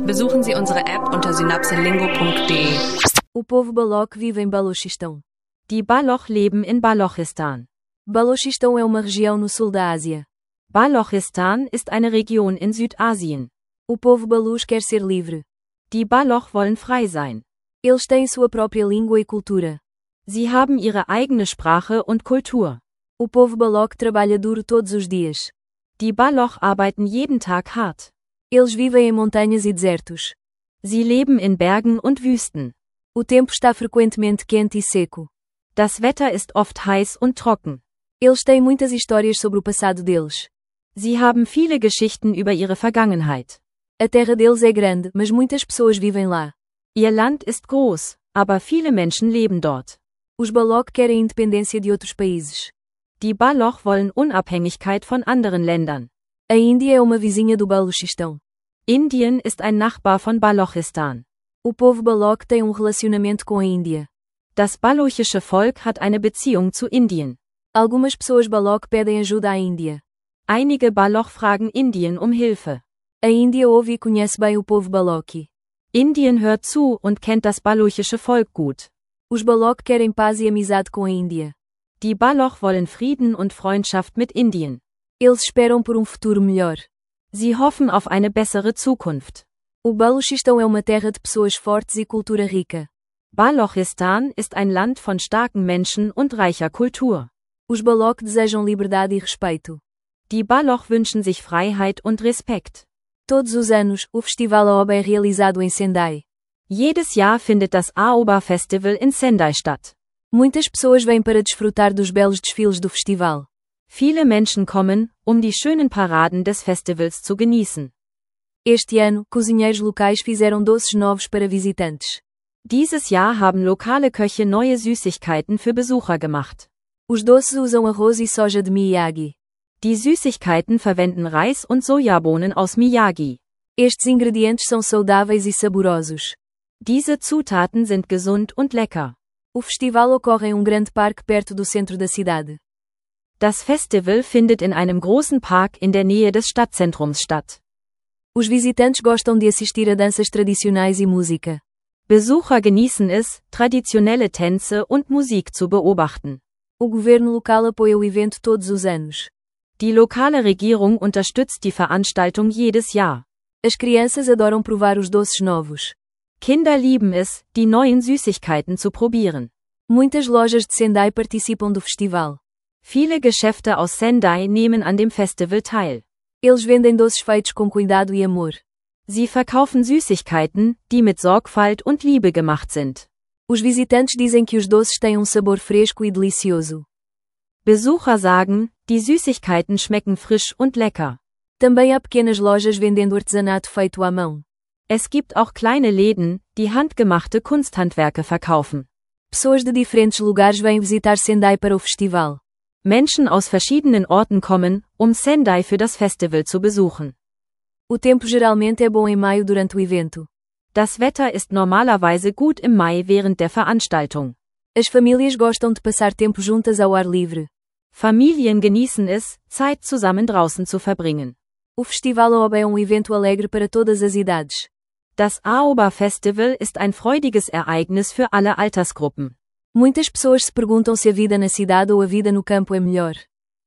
Besuchen Sie unsere App unter synapselingo.de. O povo Baloch vive em Balochistão. Die Baloch leben in Balochistan. Balochistão é uma região no sul da Ásia. Balochistan ist eine Region in Südasien. O povo Baluch quer ser livre. Die Baloch wollen frei sein. Eles têm sua própria língua e cultura. Sie haben ihre eigene Sprache und Kultur. O povo Baloch trabalha duro todos os dias. Die Baloch arbeiten jeden Tag hart. Eles vivem em montanhas e desertos. Sie leben in Bergen und Wüsten. O tempo está frequentemente quente e seco. Das Wetter ist oft heiß und trocken. Eles têm muitas histórias sobre o passado deles. Sie haben viele Geschichten über ihre Vergangenheit. A terra deles é grande, mas muitas pessoas vivem lá. Ihr Land ist groß, aber viele Menschen leben dort. Os Baloch querem independência de outros países. Die Baloch wollen Unabhängigkeit von anderen Ländern. A Índia é uma vizinha do Balochistão. Indien ist ein Nachbar von Balochistan. O povo Baloch tem relacionamento com a Índia. Das balochische Volk hat eine Beziehung zu Indien. Algumas pessoas Baloch pedem ajuda à Índia. Einige Baloch fragen Indien um Hilfe. A Índia ouve e conhece bem o povo Baloch. Indien hört zu und kennt das balochische Volk gut. Os Baloch querem paz e amizade com a Índia. Die Baloch wollen Frieden und Freundschaft mit Indien. Eles esperam por futuro melhor. Sie hoffen auf eine bessere Zukunft. O Balochistão é uma terra de pessoas fortes e cultura rica. Balochistan ist ein Land von starken Menschen und reicher Kultur. Os Baloch desejam liberdade e respeito. Die Baloch wünschen sich Freiheit und Respekt. Todos os anos, o Festival Aoba é realizado em Sendai. Jedes Jahr findet das Aoba Festival in Sendai statt. Muitas pessoas vêm para desfrutar dos belos desfiles do festival. Viele Menschen kommen, um die schönen Paraden des Festivals zu genießen. Este ano, cozinheiros locais fizeram doces novos para visitantes. Dieses Jahr haben lokale Köche neue Süßigkeiten für Besucher gemacht. Os doces usam arroz e soja de Miyagi. Die Süßigkeiten verwenden Reis und Sojabohnen aus Miyagi. Estes ingredientes são saudáveis e saborosos. Diese Zutaten sind gesund und lecker. O festival ocorre em grande parque perto do centro da cidade. Das Festival findet in einem großen Park in der Nähe des Stadtzentrums statt. Os visitantes gostam de assistir a danças tradicionais e música. Besucher genießen es, traditionelle Tänze und Musik zu beobachten. O governo local apoia o evento todos os anos. Die lokale Regierung unterstützt die Veranstaltung jedes Jahr. As crianças adoram provar os doces novos. Kinder lieben es, die neuen Süßigkeiten zu probieren. Muitas lojas de Sendai participam do festival. Viele Geschäfte aus Sendai nehmen an dem Festival teil. Eles vendem doces feitos com cuidado e amor. Sie verkaufen Süßigkeiten, die mit Sorgfalt und Liebe gemacht sind. Os visitantes dizem que os doces têm sabor fresco e delicioso. Besucher sagen, die Süßigkeiten schmecken frisch und lecker. Também há pequenas lojas vendendo artesanato feito à mão. Es gibt auch kleine Läden, die handgemachte Kunsthandwerke verkaufen. Pessoas de diferentes lugares vêm visitar Sendai para o festival. Menschen aus verschiedenen Orten kommen, um Sendai für das Festival zu besuchen. O tempo geralmente é bom em maio durante o evento. Das Wetter ist normalerweise gut im Mai während der Veranstaltung. As famílias gostam de passar tempo juntas ao ar livre. Familien genießen es, Zeit zusammen draußen zu verbringen. O Festival Aoba é evento alegre para todas as idades. Das Aoba Festival ist ein freudiges Ereignis für alle Altersgruppen. Muitas pessoas se perguntam se a vida na cidade ou a vida no campo é melhor.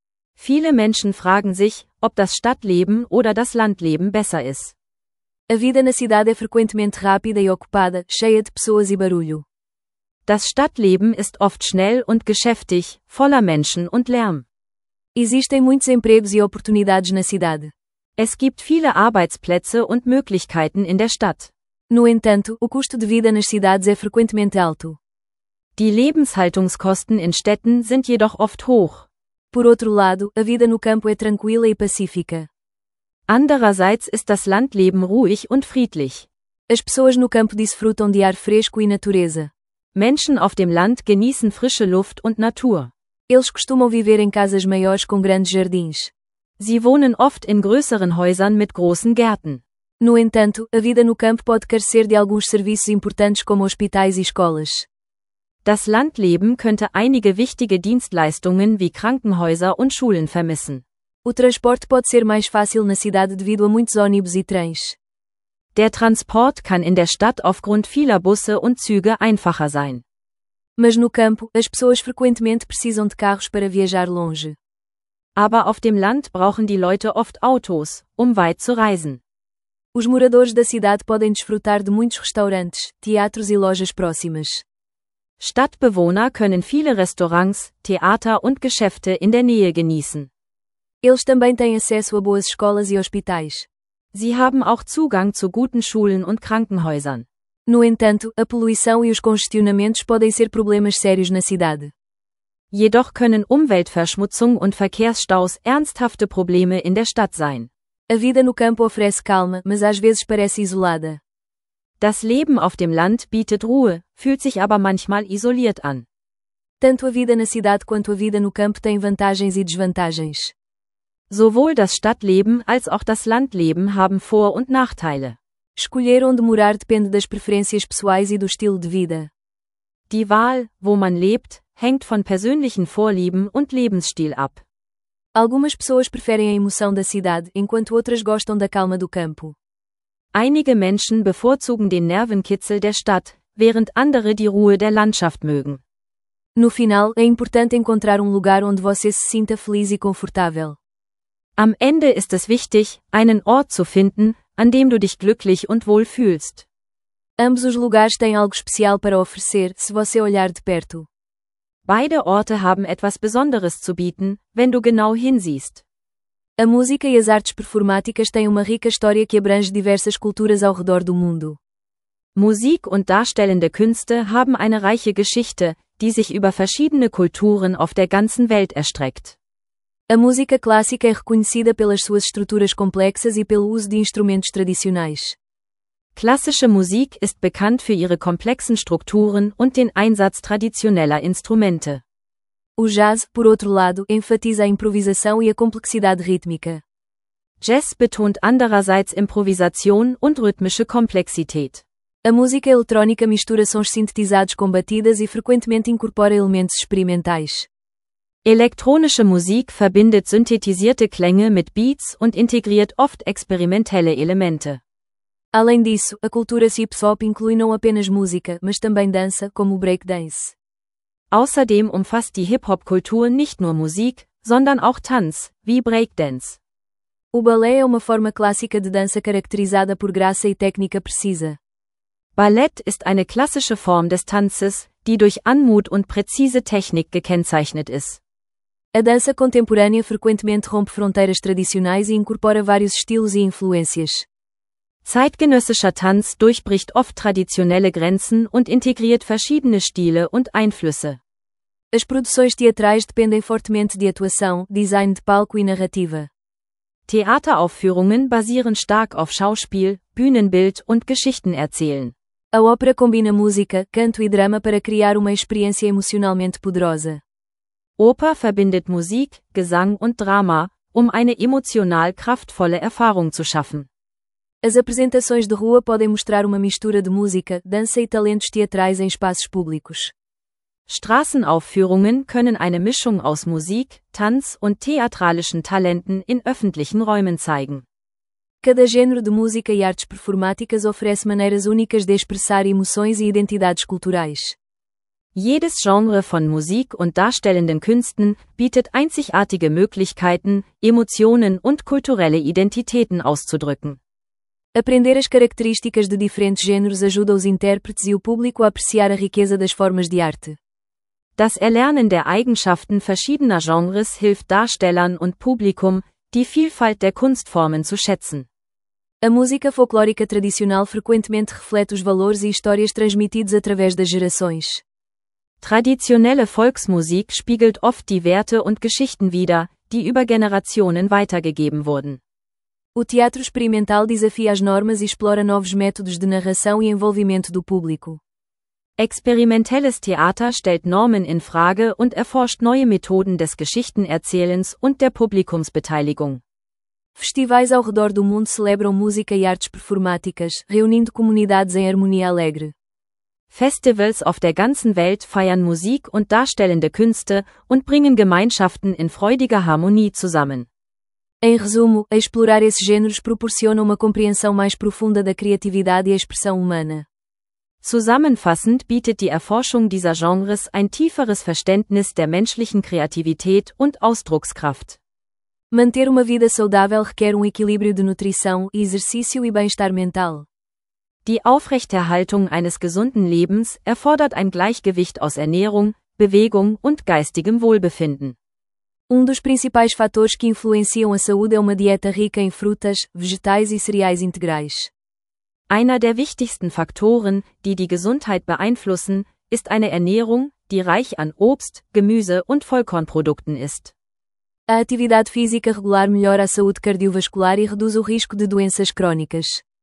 Viele Menschen fragen sich, ob das Stadtleben oder das Landleben besser ist. A vida na cidade é frequentemente rápida e ocupada, cheia de pessoas e barulho. Das Stadtleben ist oft schnell und geschäftig, voller Menschen und Lärm. Existem muitos empregos e oportunidades na cidade. Es gibt viele Arbeitsplätze und Möglichkeiten in der Stadt. No entanto, o custo de vida nas cidades é frequentemente alto. Die Lebenshaltungskosten in Städten sind jedoch oft hoch. Por outro lado, a vida no campo é tranquila e pacífica. Andererseits ist das Landleben ruhig und friedlich. As pessoas no campo desfrutam de ar fresco e natureza. Menschen auf dem Land genießen frische Luft und Natur. Eles costumam viver em casas maiores com grandes jardins. Sie wohnen oft in größeren Häusern mit großen Gärten. No entanto, a vida no campo pode carecer de alguns serviços importantes como hospitais e escolas. Das Landleben könnte einige wichtige Dienstleistungen wie Krankenhäuser und Schulen vermissen. O transporte pode ser mais fácil na cidade devido a muitos ônibus e trens. Der Transport kann in der Stadt aufgrund vieler Busse und Züge einfacher sein. Mas no campo, as pessoas frequentemente precisam de carros para viajar longe. Aber auf dem Land brauchen die Leute oft Autos, weit zu reisen. Os moradores da cidade podem desfrutar de muitos restaurantes, teatros e lojas próximas. Stadtbewohner können viele Restaurants, Theater und Geschäfte in der Nähe genießen. Eles também têm acesso a boas escolas e hospitais. Sie haben auch Zugang zu guten Schulen und Krankenhäusern. No entanto, a poluição e os congestionamentos podem ser problemas sérios na cidade. Jedoch können Umweltverschmutzung und Verkehrsstaus ernsthafte Probleme in der Stadt sein. A vida no campo oferece calma, mas às vezes parece isolada. Das Leben auf dem Land bietet Ruhe, fühlt sich aber manchmal isoliert an. Tanto a vida na cidade quanto a vida no campo têm vantagens e desvantagens. Sowohl das Stadtleben als auch das Landleben haben Vor- und Nachteile. Escolher onde morar depende das preferências pessoais e do estilo de vida. Die Wahl, wo man lebt, hängt von persönlichen Vorlieben und Lebensstil ab. Algumas pessoas preferem a emoção da cidade, enquanto outras gostam da calma do campo. Einige Menschen bevorzugen den Nervenkitzel der Stadt, während andere die Ruhe der Landschaft mögen. No final, é importante encontrar lugar onde você se sinta feliz e confortável. Am Ende ist es wichtig, einen Ort zu finden, an dem du dich glücklich und wohl fühlst. Ambos os lugares têm algo especial para oferecer, se você olhar de perto. Beide Orte haben etwas Besonderes zu bieten, wenn du genau hinsiehst. A música e as artes performáticas têm uma rica história que abrange diversas culturas ao redor do mundo. Musik und darstellende Künste haben eine reiche Geschichte, die sich über verschiedene Kulturen auf der ganzen Welt erstreckt. A música clássica é reconhecida pelas suas estruturas complexas e pelo uso de instrumentos tradicionais. Klassische Musik ist bekannt für ihre komplexen Strukturen und den Einsatz traditioneller Instrumente. O jazz, por outro lado, enfatiza a improvisação e a complexidade rítmica. Jazz betont andererseits Improvisation und rhythmische Komplexität. A música eletrônica mistura sons sintetizados com batidas e frequentemente incorpora elementos experimentais. Elektronische Musik verbindet synthetisierte Klänge mit Beats und integriert oft experimentelle Elemente. Além disso, a cultura hip-hop inclui não apenas música, mas também dança, como o breakdance. Außerdem umfasst die Hip-Hop-Kultur nicht nur Musik, sondern auch Tanz, wie Breakdance. O balé é uma forma clássica de dança caracterizada por graça e técnica precisa. Ballett ist eine klassische Form des Tanzes, die durch Anmut und präzise Technik gekennzeichnet ist. A dança contemporânea frequentemente rompe fronteiras tradicionais e incorpora vários estilos e influências. Zeitgenössischer Tanz durchbricht oft traditionelle Grenzen und integriert verschiedene Stile und Einflüsse. As produções teatrais dependem fortemente de atuação, design de palco e narrativa. Theateraufführungen basieren stark auf Schauspiel, Bühnenbild und Geschichtenerzählen. A ópera combina música, canto e drama para criar uma experiência emocionalmente poderosa. Oper verbindet Musik, Gesang und Drama, eine emotional kraftvolle Erfahrung zu schaffen. As apresentações de rua podem mostrar uma mistura de música, dança e talentos teatrais em espaços públicos. Straßenaufführungen können eine Mischung aus Musik, Tanz und theatralischen Talenten in öffentlichen Räumen zeigen. Cada gênero de música e artes performáticas oferece maneiras únicas de expressar emoções e identidades culturais. Jedes Genre von Musik und darstellenden Künsten bietet einzigartige Möglichkeiten, Emotionen und kulturelle Identitäten auszudrücken. Aprender as características de diferentes gêneros ajuda os intérpretes e o público a apreciar a riqueza das formas de arte. Das Erlernen der Eigenschaften verschiedener Genres hilft Darstellern und Publikum, die Vielfalt der Kunstformen zu schätzen. A música folclórica tradicional frequentemente reflete os valores e histórias transmitidos através das gerações. Traditionelle Volksmusik spiegelt oft die Werte und Geschichten wider, die über Generationen weitergegeben wurden. O teatro experimental desafia as normas e explora novos métodos de narração e envolvimento do público. Experimentelles Theater stellt Normen in Frage und erforscht neue Methoden des Geschichtenerzählens und der Publikumsbeteiligung. Festivais ao redor do mundo celebram música e artes performáticas, reunindo comunidades em harmonia alegre. Festivals auf der ganzen Welt feiern Musik und darstellende Künste und bringen Gemeinschaften in freudiger Harmonie zusammen. Em resumo, explorar esses gêneros proporciona uma compreensão mais profunda da criatividade e a expressão humana. Zusammenfassend bietet die Erforschung dieser Genres ein tieferes Verständnis der menschlichen Kreativität und Ausdruckskraft. Manter uma vida saudável requer equilíbrio de nutrição, exercício e bem-estar mental. Die Aufrechterhaltung eines gesunden Lebens erfordert ein Gleichgewicht aus Ernährung, Bewegung und geistigem Wohlbefinden. Dos principais fatores que influenciam a saúde é uma dieta rica em frutas, vegetais e cereais integrais. Einer der wichtigsten Faktoren, die die Gesundheit beeinflussen, ist eine Ernährung, die reich an Obst, Gemüse und Vollkornprodukten ist. A atividade física regular melhora a saúde cardiovascular e reduz o risco de doenças crônicas.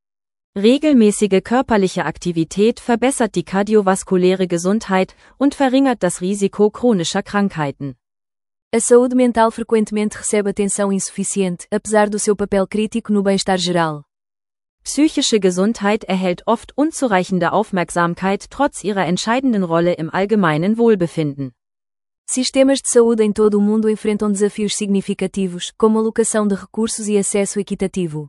Regelmäßige körperliche Aktivität verbessert die kardiovaskuläre Gesundheit und verringert das Risiko chronischer Krankheiten. A saúde mental frequentemente recebe atenção insuficiente, apesar do seu papel crítico no bem-estar geral. Psychische Gesundheit erhält oft unzureichende Aufmerksamkeit trotz ihrer entscheidenden Rolle im allgemeinen Wohlbefinden. Sistemas de saúde em todo o mundo enfrentam desafios significativos, como alocação de recursos e acesso equitativo.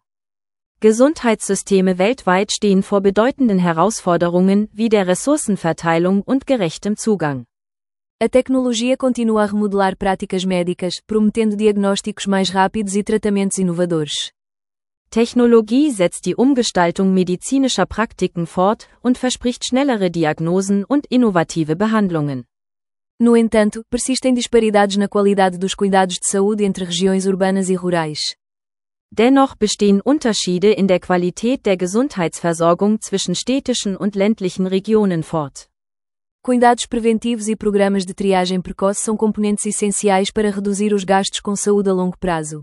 Gesundheitssysteme weltweit stehen vor bedeutenden Herausforderungen wie der Ressourcenverteilung und gerechtem Zugang. A tecnologia continua a remodelar práticas médicas, prometendo diagnósticos mais rápidos e tratamentos inovadores. Technologie setzt die Umgestaltung medizinischer Praktiken fort und verspricht schnellere Diagnosen und innovative Behandlungen. No entanto, persistem disparidades na qualidade dos cuidados de saúde entre regiões urbanas e rurais. Dennoch bestehen Unterschiede in der Qualität der Gesundheitsversorgung zwischen städtischen und ländlichen Regionen fort. Cuidados preventivos e programas de triagem precoce são componentes essenciais para reduzir os gastos com saúde a longo prazo.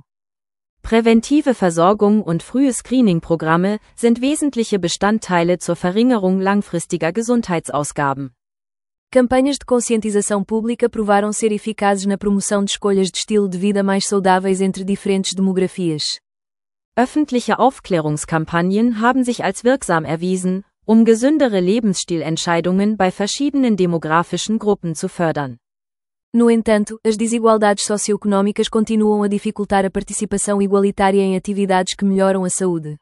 Präventive Versorgung und frühe Screening-Programme sind wesentliche Bestandteile zur Verringerung langfristiger Gesundheitsausgaben. Campanhas de conscientização pública provaram ser eficazes na promoção de escolhas de estilo de vida mais saudáveis entre diferentes demografias. Öffentliche Aufklärungskampagnen haben sich als wirksam erwiesen, gesündere Lebensstilentscheidungen bei verschiedenen demografischen Gruppen zu fördern. No entanto, as desigualdades socioeconómicas continuam a dificultar a participação igualitária em atividades que melhoram a saúde.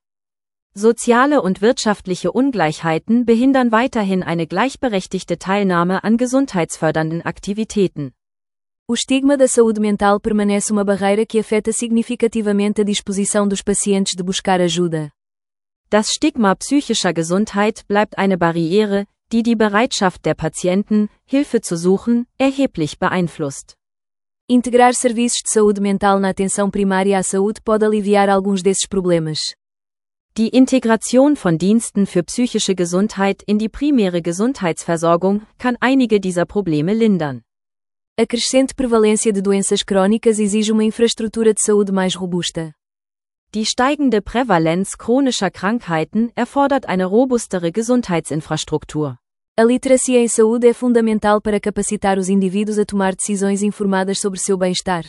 Soziale und wirtschaftliche Ungleichheiten behindern weiterhin eine gleichberechtigte Teilnahme an gesundheitsfördernden Aktivitäten. O estigma da saúde mental permanece uma barreira que afeta significativamente a disposição dos pacientes de buscar ajuda. Das Stigma psychischer Gesundheit bleibt eine Barriere, die die Bereitschaft der Patienten, Hilfe zu suchen, erheblich beeinflusst. Integrar serviços de saúde mental na atenção primária à saúde pode aliviar alguns desses problemas. Die Integration von Diensten für psychische Gesundheit in die primäre Gesundheitsversorgung kann einige dieser Probleme lindern. A crescente prevalência de doenças crônicas exige uma infraestrutura de saúde mais robusta. Die steigende Prävalenz chronischer Krankheiten erfordert eine robustere Gesundheitsinfrastruktur. A literacia em saúde é fundamental para capacitar os indivíduos a tomar decisões informadas sobre seu bem-estar.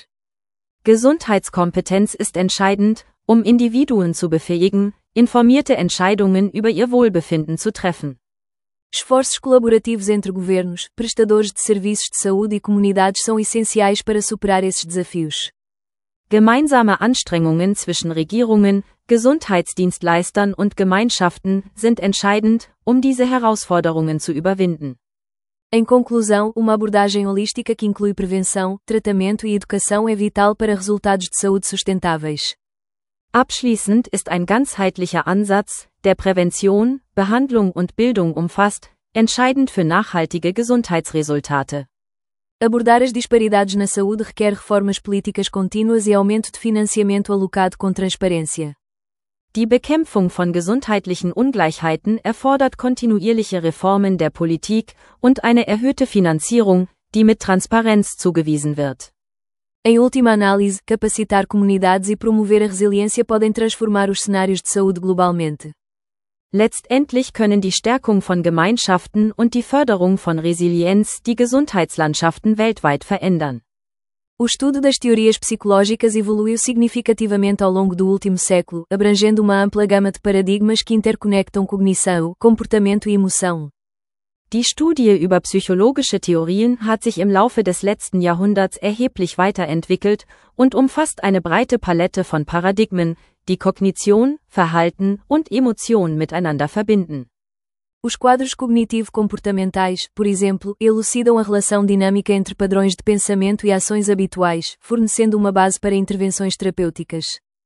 Gesundheitskompetenz ist entscheidend, Individuen zu befähigen, informierte Entscheidungen über ihr Wohlbefinden zu treffen. Esforços colaborativos entre governos, prestadores de serviços de saúde e comunidades são essenciais para superar esses desafios. Gemeinsame Anstrengungen zwischen Regierungen, Gesundheitsdienstleistern und Gemeinschaften sind entscheidend, diese Herausforderungen zu überwinden. Em conclusão, uma abordagem holística que inclui prevenção, tratamento e educação é vital para resultados de saúde sustentáveis. Abschließend ist ein ganzheitlicher Ansatz, der Prävention, Behandlung und Bildung umfasst, entscheidend für nachhaltige Gesundheitsresultate. Abordar as disparidades na saúde requer reformas políticas contínuas e aumento de financiamento alocado com transparência. Die Bekämpfung von gesundheitlichen Ungleichheiten erfordert kontinuierliche Reformen der Politik und eine erhöhte Finanzierung, die mit Transparenz zugewiesen wird. Em última análise, capacitar comunidades e promover a resiliência podem transformar os cenários de saúde globalmente. Letztendlich können die Stärkung von Gemeinschaften und die Förderung von Resilienz die Gesundheitslandschaften weltweit verändern. O estudo das teorias psicológicas evoluiu significativamente ao longo do último século, abrangendo uma ampla gama de paradigmas que interconectam cognição, comportamento e emoção. Die Studie über psychologische Theorien hat sich im Laufe des letzten Jahrhunderts erheblich weiterentwickelt und umfasst eine breite Palette von Paradigmen, die Kognition, Verhalten und Emotion miteinander verbinden. Os quadros cognitivo-comportamentais, por exemplo, elucidam a relação dinâmica entre padrões de pensamento e ações habituais, fornecendo uma base para intervenções terapêuticas.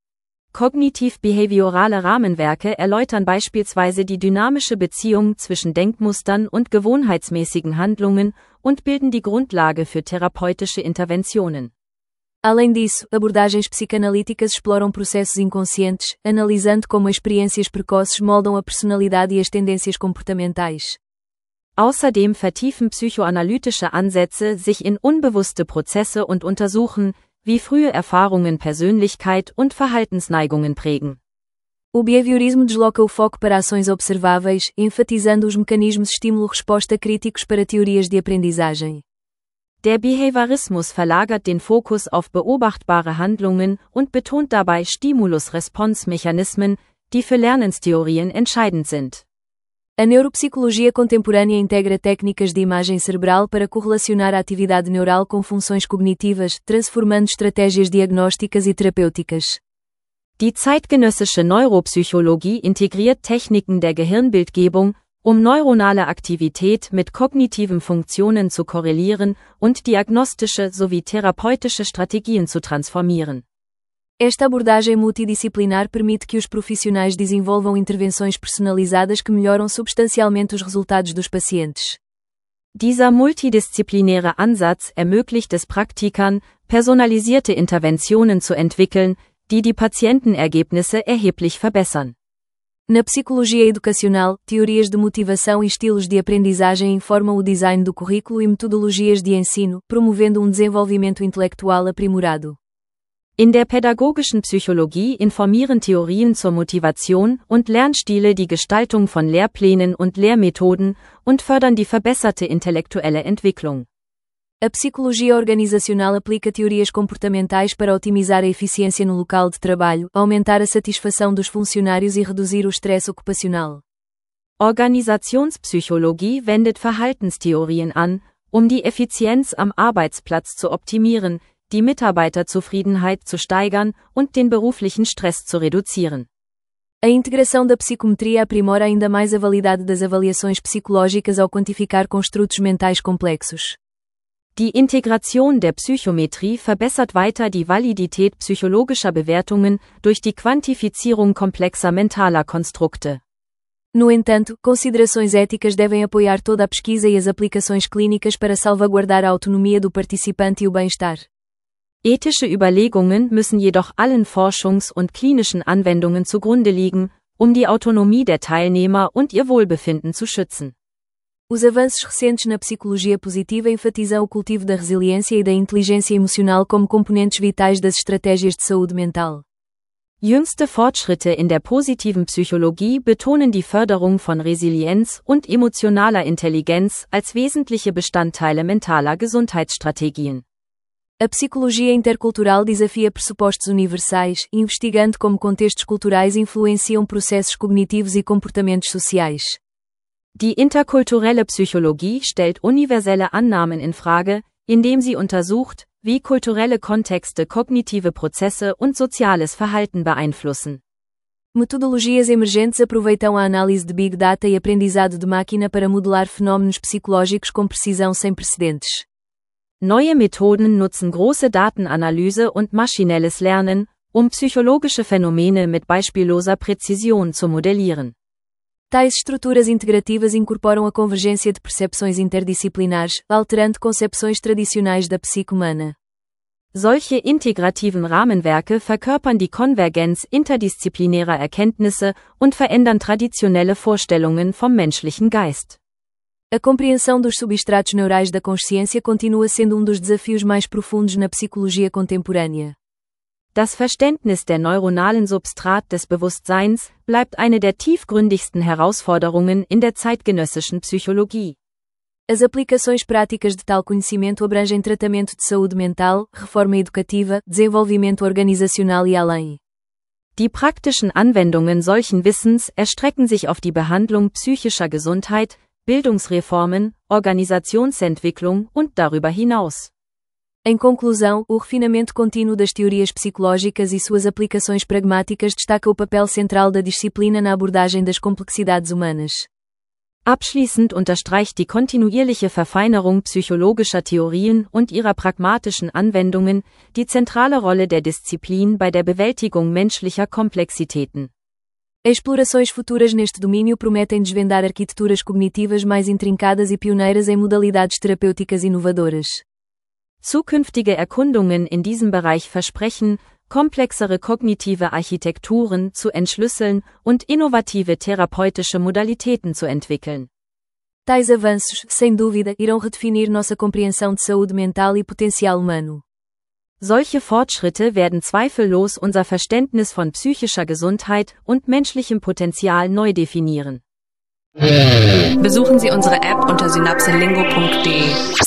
Kognitiv-behaviorale Rahmenwerke erläutern beispielsweise die dynamische Beziehung zwischen Denkmustern und gewohnheitsmäßigen Handlungen und bilden die Grundlage für therapeutische Interventionen. Além disso, abordagens psicanalíticas exploram processos inconscientes, analisando como experiências precoces moldam a personalidade e as tendências comportamentais. Außerdem vertiefen psychoanalytische Ansätze sich in unbewusste Prozesse und untersuchen, wie frühe Erfahrungen Persönlichkeit und Verhaltensneigungen prägen. O behaviorismo desloca o foco para ações observáveis, enfatizando os mecanismos estímulo-resposta críticos para teorias de aprendizagem. Der Behaviorismus verlagert den Fokus auf beobachtbare Handlungen und betont dabei Stimulus-Response-Mechanismen, die für Lernenstheorien entscheidend sind. A neuropsicologia contemporânea integra técnicas de imagem cerebral para correlacionar a atividade neural com funções cognitivas, transformando estratégias diagnósticas e terapêuticas. Die zeitgenössische Neuropsychologie integriert Techniken der Gehirnbildgebung, um neuronale Aktivität mit kognitiven Funktionen zu korrelieren und diagnostische sowie therapeutische Strategien zu transformieren. Esta abordagem multidisciplinar permite que os profissionais desenvolvam intervenções personalizadas que melhoram substancialmente os resultados dos pacientes. Dieser multidisziplinäre Ansatz ermöglicht es Praktikern, personalisierte Interventionen zu entwickeln, die die Patientenergebnisse erheblich verbessern. Na psicologia educacional, teorias de motivação e estilos de aprendizagem informam o design do currículo e metodologias de ensino, promovendo desenvolvimento intelectual aprimorado. In der pädagogischen Psychologie informieren Theorien zur Motivation und Lernstile die Gestaltung von Lehrplänen und Lehrmethoden und fördern die verbesserte intellektuelle Entwicklung. A psicologia organizacional aplica teorias comportamentais para otimizar a eficiência no local de trabalho, aumentar a satisfação dos funcionários e reduzir o estresse ocupacional. Organisationspsychologie wendet Verhaltenstheorien an, um die Effizienz am Arbeitsplatz zu optimieren, die Mitarbeiterzufriedenheit zu steigern und den beruflichen Stress zu reduzieren. A integração da psicometria aprimora ainda mais a validade das avaliações psicológicas ao quantificar construtos mentais complexos. Die Integration der Psychometrie verbessert weiter die Validität psychologischer Bewertungen durch die Quantifizierung komplexer mentaler Konstrukte. No entanto, considerações éticas devem apoiar toda a pesquisa e as aplicações clínicas para salvaguardar a autonomia do participante e o bem-estar. Ethische Überlegungen müssen jedoch allen Forschungs- und klinischen Anwendungen zugrunde liegen, um die Autonomie der Teilnehmer und ihr Wohlbefinden zu schützen. Os avanços recentes na psicologia positiva enfatizam o cultivo da resiliência e da inteligência emocional como componentes vitais das estratégias de saúde mental. Jüngste Fortschritte in der positiven Psychologie betonen die Förderung von Resilienz und emotionaler Intelligenz als wesentliche Bestandteile mentaler Gesundheitsstrategien. A psicologia intercultural desafia pressupostos universais, investigando como contextos culturais influenciam processos cognitivos e comportamentos sociais. Die interkulturelle Psychologie stellt universelle Annahmen in Frage, indem sie untersucht, wie kulturelle Kontexte kognitive Prozesse und soziales Verhalten beeinflussen. Metodologias emergentes aproveitam a análise de Big Data e aprendizado de máquina para modelar fenômenos psicológicos com precisão sem precedentes. Neue Methoden nutzen große Datenanalyse und maschinelles Lernen, um psychologische Phänomene mit beispielloser Präzision zu modellieren. Tais estruturas integrativas incorporam a convergência de percepções interdisciplinares, alterando concepções tradicionais da psique humana. Solche integrativen Rahmenwerke verkörpern die Konvergenz interdisziplinärer Erkenntnisse und verändern traditionelle Vorstellungen vom menschlichen Geist. A compreensão dos substratos neurais da consciência continua sendo dos desafios mais profundos na psicologia contemporânea. Das Verständnis der neuronalen Substrat des Bewusstseins bleibt eine der tiefgründigsten Herausforderungen in der zeitgenössischen Psychologie. As aplicações práticas de tal conhecimento abrangem tratamento de saúde mental, reforma educativa, desenvolvimento organizacional e além. Die praktischen Anwendungen solchen Wissens erstrecken sich auf die Behandlung psychischer Gesundheit, Bildungsreformen, Organisationsentwicklung und darüber hinaus. Em conclusão, o refinamento contínuo das teorias psicológicas e suas aplicações pragmáticas destaca o papel central da disciplina na abordagem das complexidades humanas. Abschließend unterstreicht die kontinuierliche Verfeinerung psychologischer Theorien und ihrer pragmatischen Anwendungen die zentrale Rolle der Disziplin bei der Bewältigung menschlicher Komplexitäten. Explorações futuras neste domínio prometem desvendar arquiteturas cognitivas mais intrincadas e pioneiras em modalidades terapêuticas inovadoras. Zukünftige Erkundungen in diesem Bereich versprechen, komplexere kognitive Architekturen zu entschlüsseln und innovative therapeutische Modalitäten zu entwickeln. Tais avanços, sem dúvida, irão redefinir nossa compreensão de saúde mental e potencial humano. Solche Fortschritte werden zweifellos unser Verständnis von psychischer Gesundheit und menschlichem Potenzial neu definieren. Besuchen Sie unsere App unter synapselingo.de.